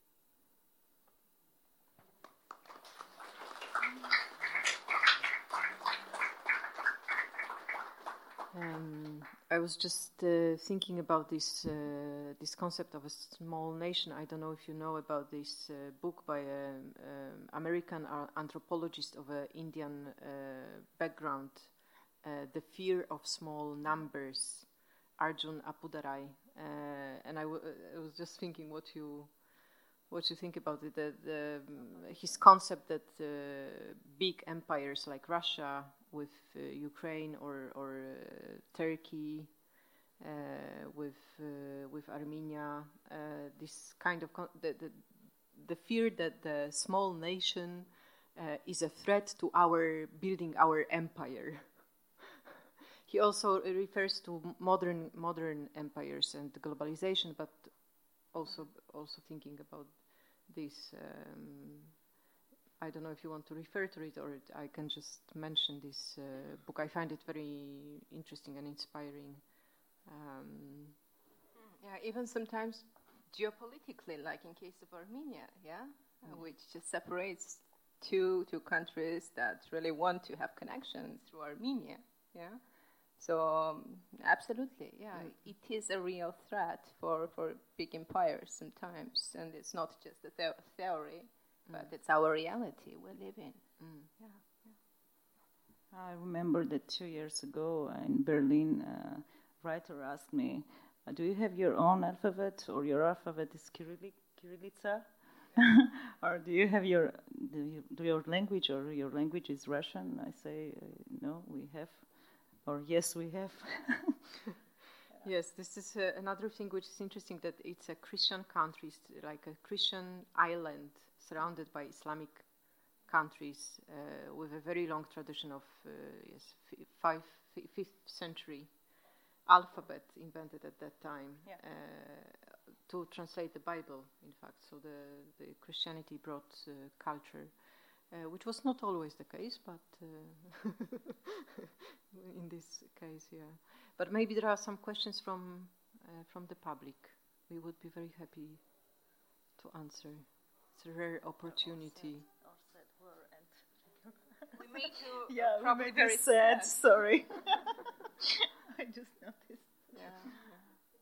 Um, I was just uh, thinking about this uh, this concept of a small nation. I don't know if you know about this uh, book by an American anthropologist of an Indian uh, background, uh, The Fear of Small Numbers, Arjun Appadurai. Uh, and I, w- I was just thinking what you what you think about it. The, the, his concept that uh, big empires like Russia, with uh, Ukraine or or uh, Turkey, uh, with uh, with Armenia, uh, this kind of con- the, the the fear that the small nation uh, is a threat to our building our empire. He also refers to modern modern empires and globalization, but also also thinking about this. Um, I don't know if you want to refer to it, or I can just mention this uh, book. I find it very interesting and inspiring. Um, yeah, even sometimes geopolitically, like in case of Armenia, yeah, mm. uh, which just separates two two countries that really want to have connections through Armenia, yeah. So um, absolutely, yeah, mm. it is a real threat for, for big empires sometimes, and it's not just a the- theory. But it's our reality we live in. Mm. Yeah, yeah. I remember that two years ago in Berlin, a writer asked me, do you have your own alphabet, or your alphabet is Cyrillic, Kirillitsa? Or do you have your do, you, do your language, or your language is Russian? I say, uh, no, we have, or yes, we have. Yes, this is uh, another thing which is interesting, that it's a Christian country, like a Christian island, surrounded by Islamic countries uh, with a very long tradition of uh, yes, f- five, f- fifth century alphabet invented at that time yeah. uh, to translate the Bible, in fact. So the, the Christianity brought uh, culture, uh, which was not always the case, but uh, in this case, yeah. But maybe there are some questions from uh, from the public. We would be very happy to answer. It's a rare opportunity. We made you yeah, uh, we made very you sad. sad. Sorry, I just noticed. Yeah. yeah.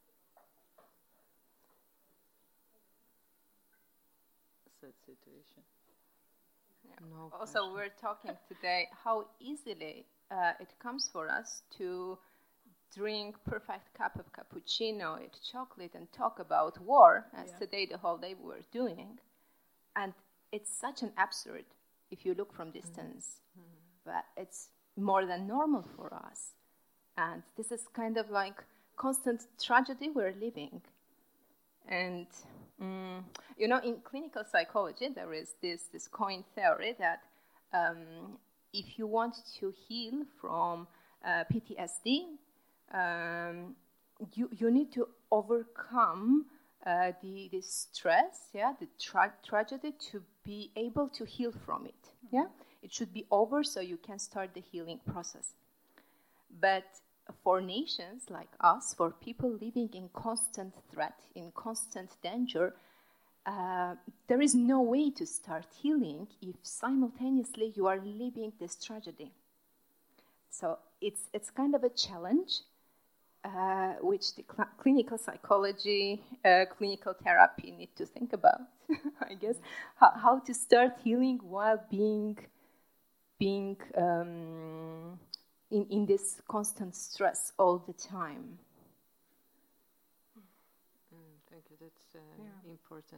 Sad situation. Yeah. No also, question. we're talking today how easily uh, it comes for us to drink perfect cup of cappuccino, eat chocolate, and talk about war, as yeah. today the whole day we were doing. And it's such an absurd if you look from distance, mm-hmm. but it's more than normal for us. And this is kind of like constant tragedy we're living. And, um, you know, in clinical psychology, there is this, this coin theory that um, if you want to heal from uh, P T S D, um, you, you need to overcome uh, the, the stress, yeah, the tra- tragedy to be able to heal from it. Mm-hmm. Yeah, it should be over so you can start the healing process. But for nations like us, for people living in constant threat, in constant danger, uh, there is no way to start healing if simultaneously you are living this tragedy. So it's it's kind of a challenge, uh, which the cl- clinical psychology, uh, clinical therapy need to think about. I guess how, how to start healing while being being. Um, In, in this constant stress all the time. Mm, thank you. That's uh, yeah. important.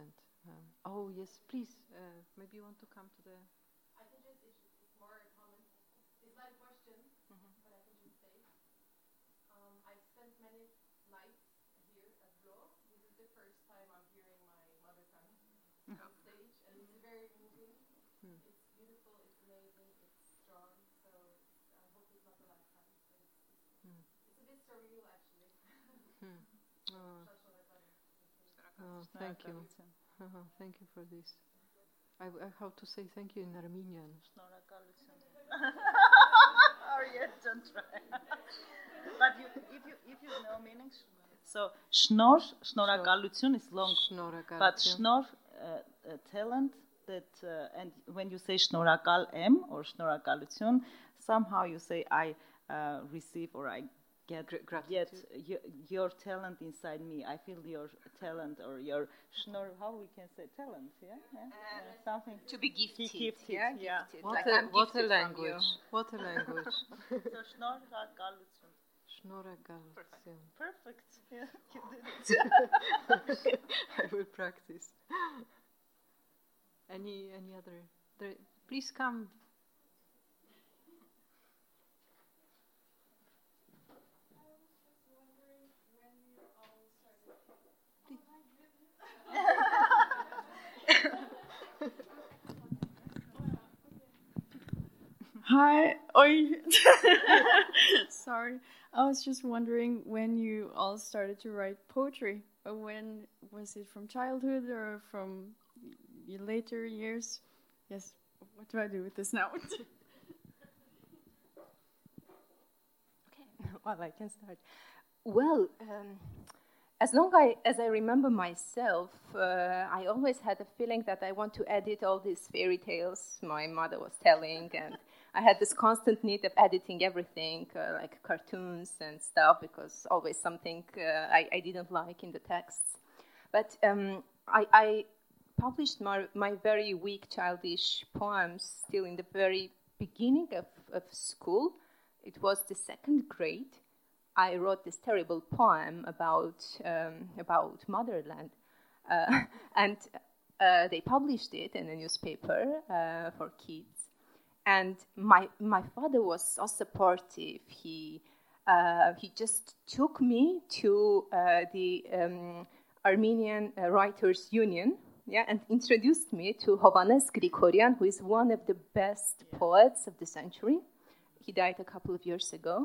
Um, oh yes, please. Uh, maybe you want to come to the. I can just. It's, it's more a comment. It's not a question, mm-hmm. but I can just say. Um, I've spent many nights here at Blo. This is the first time I'm hearing my mother tongue mm-hmm. on stage, and it's very moving. Mm. It's beautiful. It's amazing. It's strong. So I hope it's not the last time. But it's, it's, mm. it's a bit surreal, actually. mm. oh. oh, thank you. Uh-huh, thank you for this. I, I have to say thank you in Armenian. Or yet, don't try. But you, if you if you know meanings, so shnor, shnorakalutun is long, but shnor, uh, uh, talent. That uh, and when you say shnorakal em or shnorakalutun, somehow you say I uh, receive or I get Gra- get your, your talent inside me. I feel your talent or your shnor. How we can say talent? Yeah, yeah? Uh, uh, something to be gifted. gifted. Yeah, yeah. Gifted. What, like a, what a gifted language! What a language! So shnorakalutun. Shnorakalutun. Perfect. Yeah, you did it. I will practice. Any any other? There, please come. Hi. Oi. Sorry. I was just wondering when you all started to write poetry. Or when was it from childhood or from your later years? Yes. What do I do with this now? Okay. Well, I can start. Well, um, as long I, as I remember myself, uh, I always had a feeling that I want to edit all these fairy tales my mother was telling, and I had this constant need of editing everything, uh, like cartoons and stuff, because always something uh, I, I didn't like in the texts. But um, I, I published my, my very weak, childish poems still in the very beginning of, of school. It was the second grade. I wrote this terrible poem about um, about motherland, uh, and uh, they published it in a newspaper uh, for kids. And my my father was so supportive. He uh, he just took me to uh, the um, Armenian uh, Writers Union, yeah, and introduced me to Hovhannes Grigoryan, who is one of the best poets of the century. He died a couple of years ago.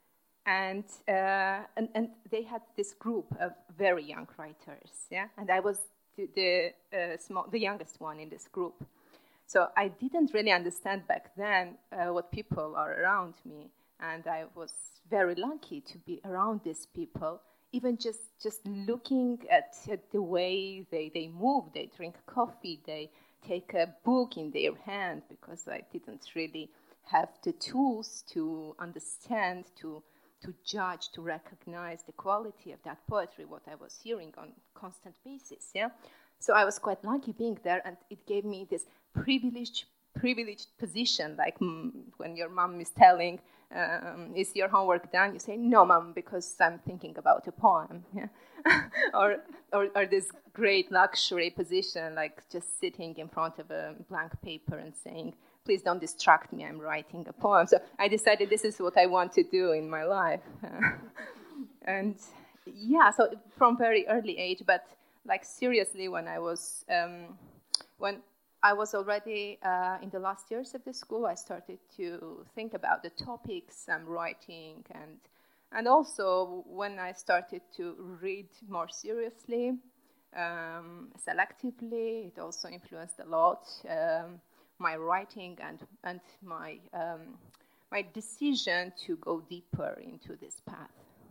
And, uh, and and they had this group of very young writers, yeah. And I was the the, uh, small, the youngest one in this group, so I didn't really understand back then uh, what people are around me, and I was very lucky to be around these people. Even just just looking at, at the way they they move, they drink coffee, they take a book in their hand, because I didn't really have the tools to understand to. to judge, to recognize the quality of that poetry, what I was hearing on constant basis, yeah? So I was quite lucky being there, and it gave me this privileged privileged position, like mm, when your mom is telling, um, is your homework done? You say, no, mom, because I'm thinking about a poem, yeah? or, or or this great luxury position, like just sitting in front of a blank paper and saying, please don't distract me, I'm writing a poem. So I decided this is what I want to do in my life. And yeah, so from very early age, but like seriously when I was, um, when I was already uh, in the last years of the school, I started to think about the topics I'm writing, and and also when I started to read more seriously, um, selectively, it also influenced a lot. Um, my writing and and my um, my decision to go deeper into this path.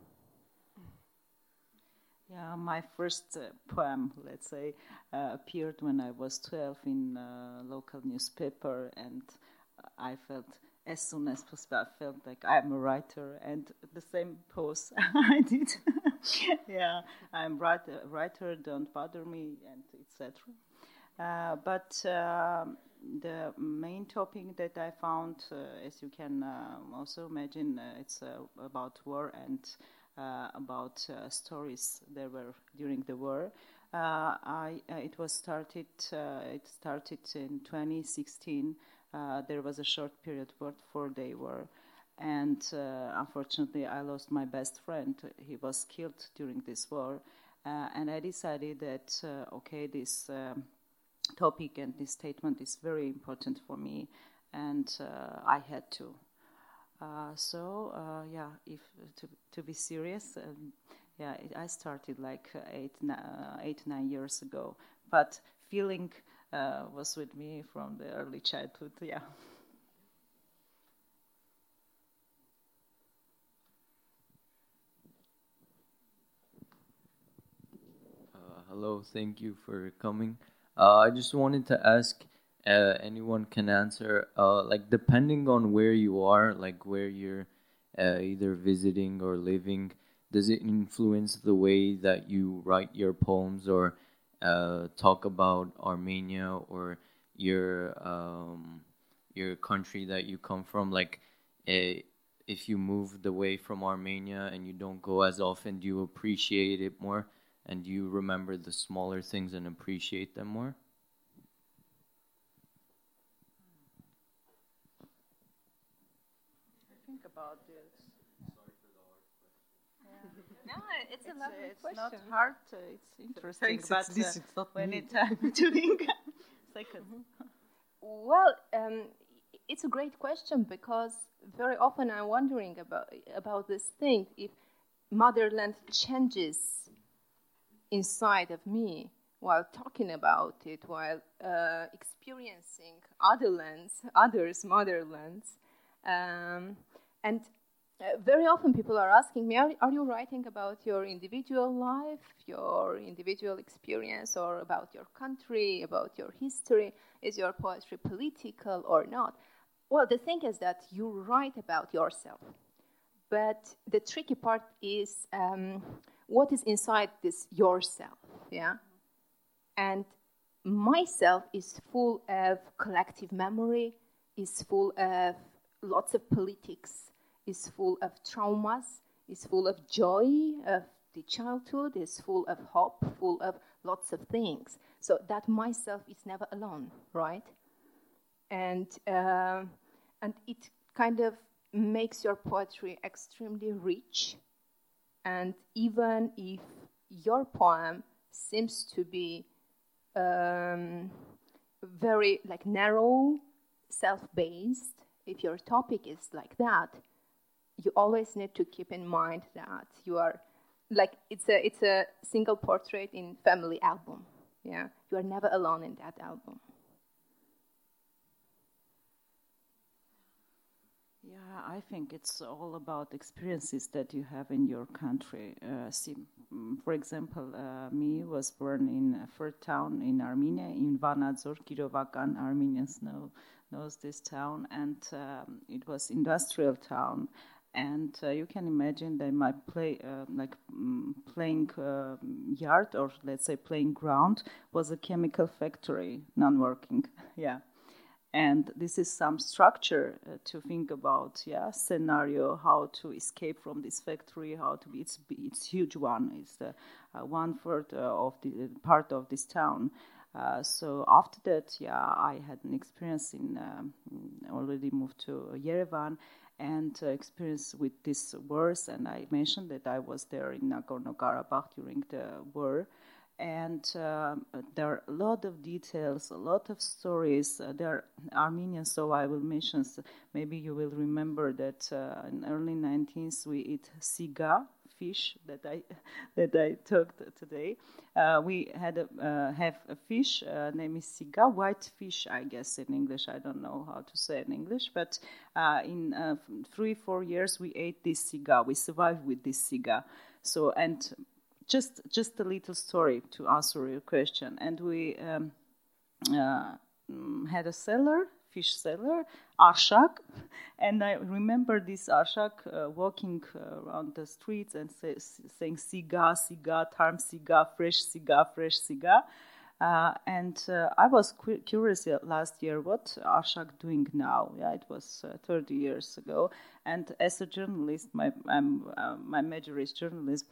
Yeah, my first uh, poem, let's say, uh, appeared when I was twelve in a local newspaper, and I felt, as soon as possible, I felt like I'm a writer, and the same pose I did. Yeah, I'm writer, writer, don't bother me, and et cetera. Uh, but um, the main topic that I found, uh, as you can uh, also imagine, uh, it's uh, about war and uh, about uh, stories there were during the war. Uh, I uh, it was started. Uh, it started in twenty sixteen. Uh, there was a short period for four-day war, and uh, unfortunately, I lost my best friend. He was killed during this war, uh, and I decided that uh, okay, this um, topic and this statement is very important for me, and uh, I had to. Uh, so uh, yeah, if to to be serious. Um, Yeah, it, I started like uh, eight, uh, eight, nine years ago. But feeling uh, was with me from the early childhood. Yeah. Uh, hello, thank you for coming. Uh, I just wanted to ask. Uh, anyone can answer. Uh, like depending on where you are, like where you're uh, either visiting or living. Does it influence the way that you write your poems or uh, talk about Armenia or your um, your country that you come from? Like, uh, if you moved away from Armenia and you don't go as often, do you appreciate it more? And do you remember the smaller things and appreciate them more? I think about this. No, it's a It's, lovely uh, it's question. not hard. Uh, it's interesting, Thanks, but it's this, uh, it's not when me. it's time doing second. Well, um, it's a great question because very often I'm wondering about about this thing. If motherland changes inside of me while talking about it, while uh, experiencing other lands, others' motherlands, um, and uh, very often people are asking me, are, are you writing about your individual life, your individual experience, or about your country, about your history? Is your poetry political or not? Well, the thing is that you write about yourself. But the tricky part is um, what is inside this yourself, yeah? And myself is full of collective memory, is full of lots of politics, is full of traumas, is full of joy of the childhood, is full of hope, full of lots of things. So that myself is never alone, right? And uh, and it kind of makes your poetry extremely rich. And even if your poem seems to be um, very like narrow, self-based, if your topic is like that, you always need to keep in mind that you are like it's a it's a single portrait in family album. Yeah, you are never alone in that album. Yeah, I think it's all about experiences that you have in your country. Uh, see, mm, for example, uh, me was born in a third town in Armenia, in Vanadzor, Kirovakan. Armenians know knows this town, and um, it was industrial town. And uh, you can imagine that my play, uh, like mm, playing uh, yard, or let's say playing ground, was a chemical factory, non-working. Yeah. And this is some structure uh, to think about, yeah, scenario, how to escape from this factory, how to be, it's, it's huge one, it's the uh, one third uh, of the uh, part of this town. Uh, so after that, yeah, I had an experience in, um, already moved to Yerevan, and uh, experience with these wars, and I mentioned that I was there in Nagorno-Karabakh during the war. And uh, there are a lot of details, a lot of stories. Uh, they are Armenian, so I will mention, maybe you will remember that uh, in early nineteens we eat siga, fish that I that I talked today. Uh, we had a, uh, have a fish, uh, name is siga, white fish, I guess in English. I don't know how to say in English, but uh, in uh, three, four years we ate this siga. We survived with this siga. So, and Just just a little story to answer your question. And we um, uh, had a seller, fish seller, Arshak. And I remember this Arshak uh, walking uh, around the streets and say, saying, siga, siga, tarm siga, fresh siga, fresh siga. Uh, and uh, I was cu- curious last year, what Arshak doing now? Yeah, it was uh, thirty years ago. And as a journalist, my I'm, uh, my major is journalism.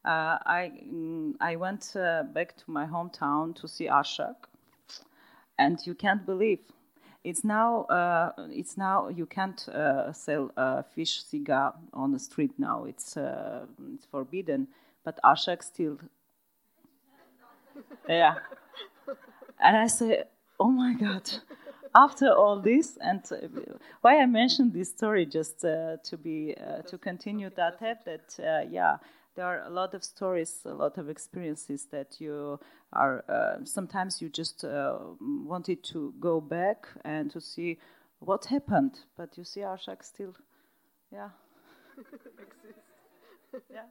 uh, I mm, I went uh, back to my hometown to see Ashak, and you can't believe it's now uh, it's now you can't uh, sell uh, fish siga on the street now. It's uh, it's forbidden, but Ashak still. Yeah, and I say, oh my God. After all this, and uh, why I mentioned this story, just uh, to be uh, to continue that that uh, yeah, there are a lot of stories, a lot of experiences that you are. Uh, sometimes you just uh, wanted to go back and to see what happened, but you see Ashak still, yeah, exists. Yeah.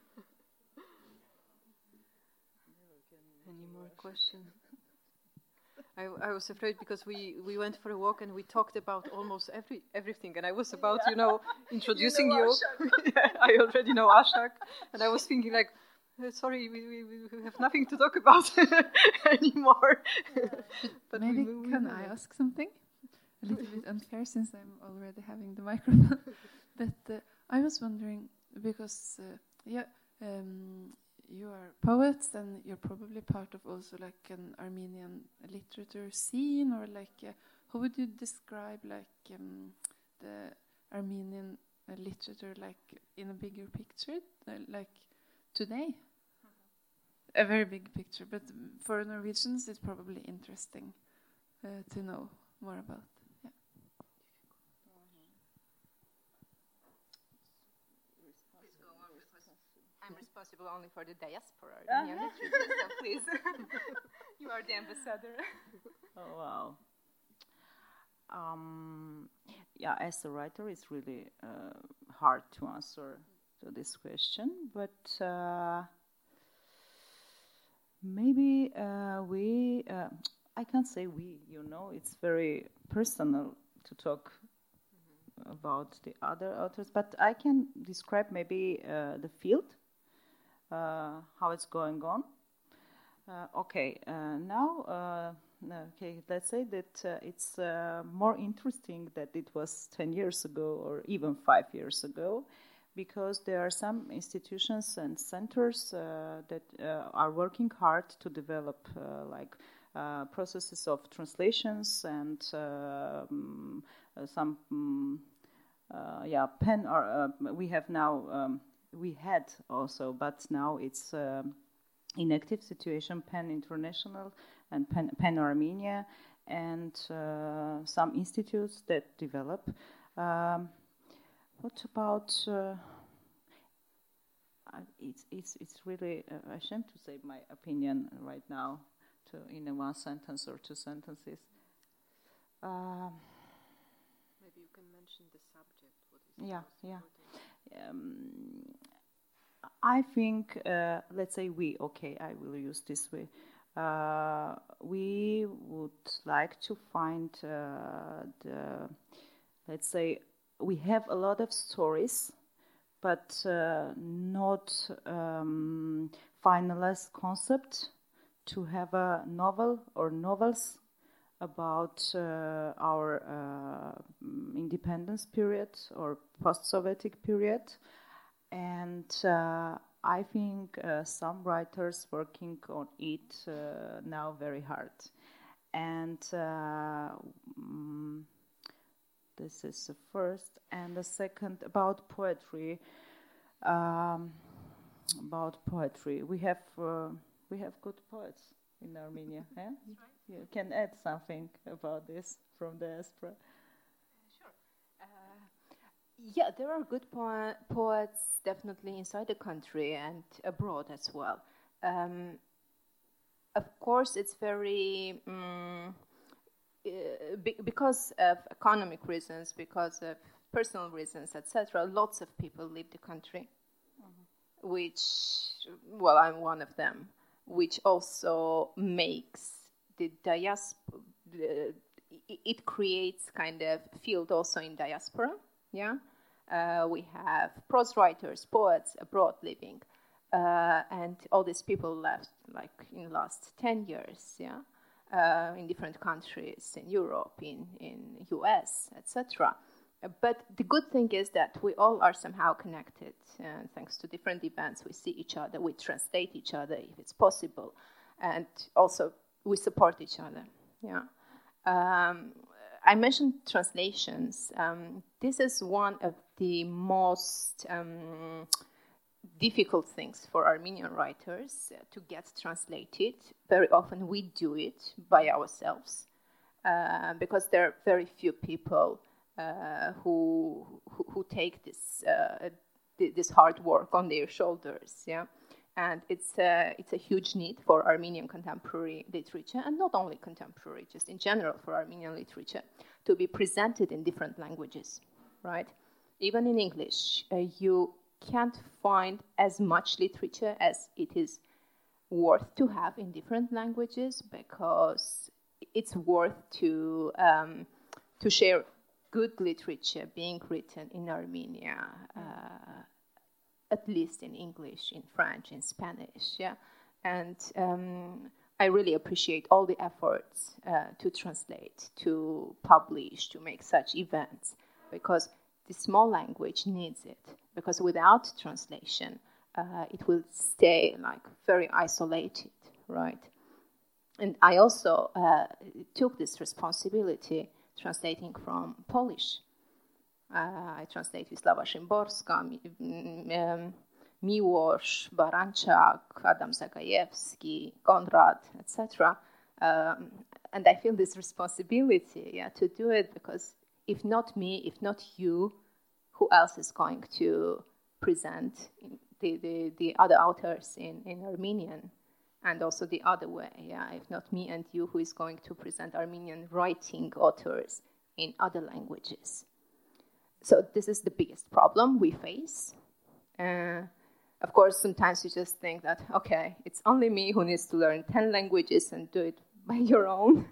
Any more questions? I, I was afraid because we, we went for a walk and we talked about almost every everything, and I was about, you know, introducing you. Know you. Yeah, I already know Ashak, and I was thinking like, uh, sorry, we, we, we have nothing to talk about anymore. But maybe we can I ask something? A little bit unfair since I'm already having the microphone. But uh, I was wondering because uh, yeah. Um, You are poets, and you're probably part of also like an Armenian literature scene, or like uh, how would you describe like um, the Armenian uh, literature like in a bigger picture, uh, like today? Mm-hmm. A very big picture, but for Norwegians, it's probably interesting uh, to know more about. Yeah. I'm responsible only for the diaspora. Uh-huh. Yeah, so please, you are the ambassador. Oh wow. Um, yeah, as a writer, it's really uh, hard to answer to this question, but uh, maybe uh, we. Uh, I can't say we. You know, it's very personal to talk mm-hmm. about the other authors, but I can describe maybe uh, the field. Uh, how it's going on. Uh, okay, uh, now, uh, okay, let's say that uh, it's uh, more interesting that it was ten years ago or even five years ago, because there are some institutions and centers uh, that uh, are working hard to develop uh, like uh, processes of translations and uh, um, uh, some, um, uh, yeah, pen. Or uh, we have now. Um, We had also, but now it's um, inactive situation, PEN International and PEN, PEN Armenia, and uh, some institutes that develop. Um, what about? Uh, it's it's it's really uh, a shame to say my opinion right now, to in a one sentence or two sentences. Um, Maybe you can mention the subject. What is yeah, yeah. Um, I think, uh, let's say we, okay, I will use this way. Uh, we would like to find uh, the, let's say, we have a lot of stories, but uh, not um, finalized concept to have a novel or novels about uh, our uh, independence period or post-Sovietic period. And uh, I think uh, some writers working on it uh, now very hard. And uh, um, this is the first. And the second, about poetry. Um, about poetry, we have uh, we have good poets in Armenia. Eh? You can add something about this from the diaspora. Sure. Uh, yeah, there are good po- poets definitely inside the country and abroad as well. Um, of course, it's very um, uh, be- because of economic reasons, because of personal reasons, et cetera. Lots of people leave the country, mm-hmm. which, well, I'm one of them. Which also makes the diaspora, the, it creates kind of field also in diaspora, yeah? Uh, we have prose writers, poets abroad living, uh, and all these people left, like, in the last ten years, yeah? Uh, in different countries, in Europe, in, in U S, et cetera. Uh, But the good thing is that we all are somehow connected, and thanks to different events, we see each other, we translate each other if it's possible, and also we support each other. Yeah. Um, I mentioned translations. Um, this is one of the most um, difficult things for Armenian writers uh, to get translated. Very often we do it by ourselves uh, because there are very few people uh, who, who who take this uh, this hard work on their shoulders. Yeah. And it's a, it's a huge need for Armenian contemporary literature, and not only contemporary, just in general for Armenian literature, to be presented in different languages, right? Even in English, uh, you can't find as much literature as it is worth to have in different languages, because it's worth to um, to share good literature being written in Armenia. Uh, at least in English, in French, in Spanish, yeah. And um, I really appreciate all the efforts uh, to translate, to publish, to make such events, because the small language needs it. Because without translation, uh, it will stay like very isolated, right? And I also uh, took this responsibility translating from Polish. Uh, I translate Wisława Szymborska, um, Miłosz, Baranczak, Adam Zagajewski, Konrad, et cetera. Um, and I feel this responsibility, yeah, to do it, because if not me, if not you, who else is going to present the, the, the other authors in, in Armenian? And also the other way, yeah, if not me and you, who is going to present Armenian writing authors in other languages? So this is the biggest problem we face. Uh, of course, sometimes you just think that, okay, it's only me who needs to learn ten languages and do it by your own.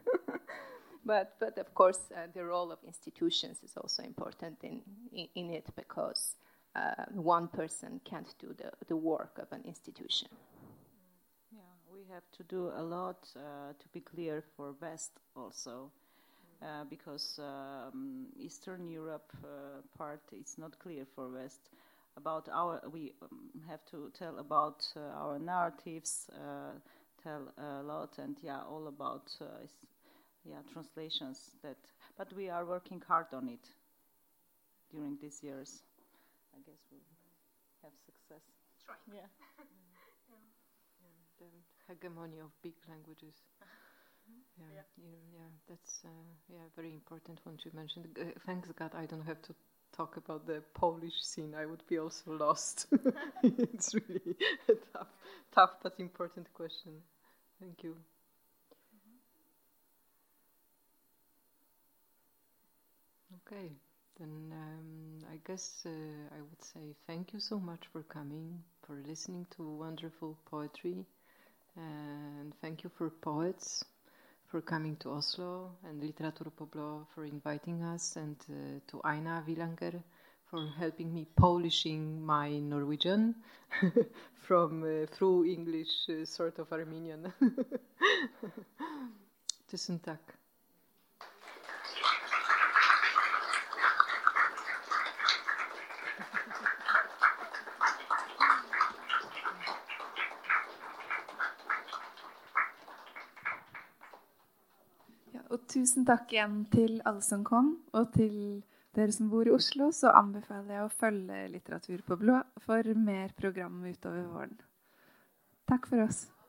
but, but of course, uh, the role of institutions is also important in, in, in it, because uh, one person can't do the, the work of an institution. Yeah, we have to do a lot uh, to be clear for West also. Uh, because um, Eastern Europe uh, part is not clear for West. About our, we um, have to tell about uh, our narratives, uh, tell a lot, and yeah, all about uh, yeah translations. That, but we are working hard on it during these years. I guess we'll have success. That's right. Yeah. yeah. The hegemony of big languages. Yeah, Yeah. yeah, yeah, that's uh, yeah, very important one you mentioned. Uh, thanks God, I don't have to talk about the Polish scene. I would be also lost. It's really a tough, tough but important question. Thank you. Mm-hmm. Okay, then um, I guess uh, I would say thank you so much for coming, for listening to wonderful poetry, and thank you for poets for coming to Oslo, and Literatur po Blå for inviting us, and uh, to Aina Villanger for helping me polishing my Norwegian from uh, through English, uh, sort of Armenian. Tusen takk. Og tusen takk igjen til alle som kom, og til dere som bor i Oslo, så anbefaler jeg å følge Litteratur på Blå for mer program utover våren. Takk for oss.